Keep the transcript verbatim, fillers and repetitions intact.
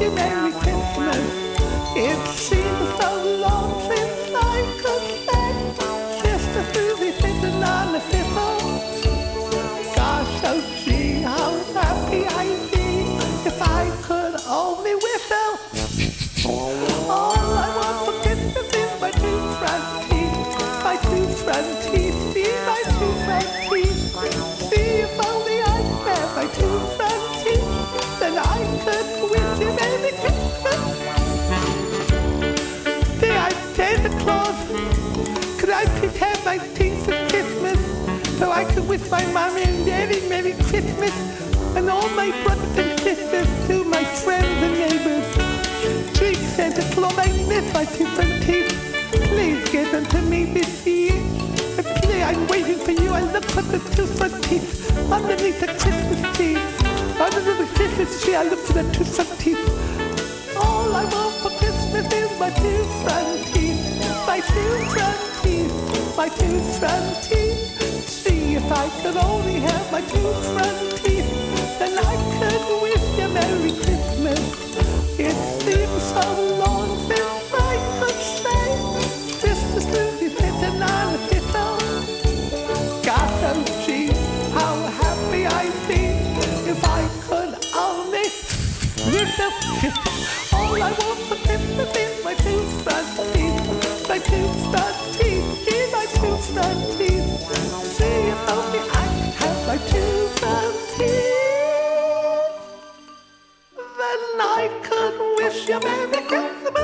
you Merry Christmas. It seems so long since I could say Sister Susie sitting on the fiddle. Gosh, oh gee, how happy I'd be if I could only whistle. All I want for Christmas is my two front teeth, my two front teeth, see my two front teeth. See if only I had my two front teeth, then I could wish you Merry Christmas. Say I Santa Claus, could I please have my teeth for Christmas so I could wish my mommy and daddy Merry Christmas and all my brothers and sisters to my friends and neighbors. Please, Santa Claus, I miss my two front teeth. Please give them to me this year. And please, I'm waiting for you. I look for the two front teeth underneath the Christmas tree. Under the Christmas tree, I look for the two front teeth. All I want for Christmas is my two front teeth. My two front teeth. My two front teeth. See if I could only have my two front teeth, then I could wish you Merry Christmas. It seems so long since I could say Sister Susie sitting on the fiddle. Gosh, oh gee, how happy I'd be if I could only whistle. All I want for Christmas is my two front teeth, my two front teeth, gee, my two front teeth. See if only I could have my two front teeth, then I could wish you Merry Christmas.